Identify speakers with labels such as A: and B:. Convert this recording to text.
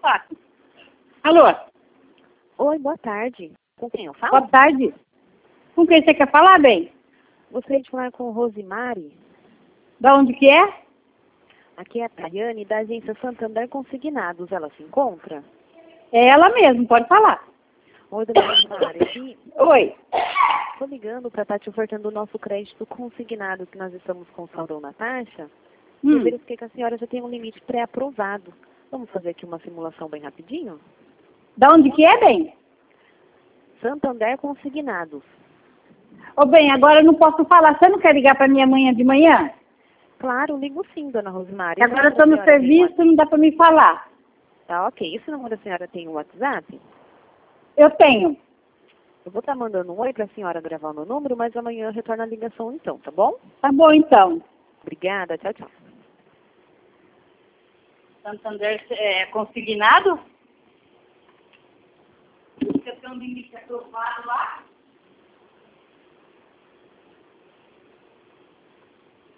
A: fácil. Alô?
B: Oi, boa tarde. Com quem eu falo?
A: Boa tarde. Com quem você quer falar, bem?
B: Gostaria de falar com Rosimari.
A: Da onde que é?
B: Aqui é a Tayane, da agência Santander Consignados. Ela se encontra?
A: É ela mesmo, pode falar.
B: Oi, dona Rosimari.
A: Oi.
B: Estou ligando para estar te ofertando o nosso crédito consignado, que nós estamos com saldão na taxa. Eu verifiquei que a senhora já tem um limite pré-aprovado. Vamos fazer aqui uma simulação bem rapidinho?
A: Da onde que é, bem?
B: Santander Consignados.
A: Ô, bem, agora eu não posso falar. Você não quer ligar para mim amanhã de manhã?
B: Claro, ligo sim, dona Rosimari.
A: Agora eu estou no serviço, não dá para me falar.
B: Tá, ok. Esse número da senhora tem o WhatsApp?
A: Eu tenho.
B: Eu vou estar mandando um oi para a senhora gravar o meu número, mas amanhã eu retorno a ligação então, tá bom?
A: Tá bom, então.
B: Obrigada, tchau, tchau.
A: Santander é consignado? Você tem um limite aprovado lá?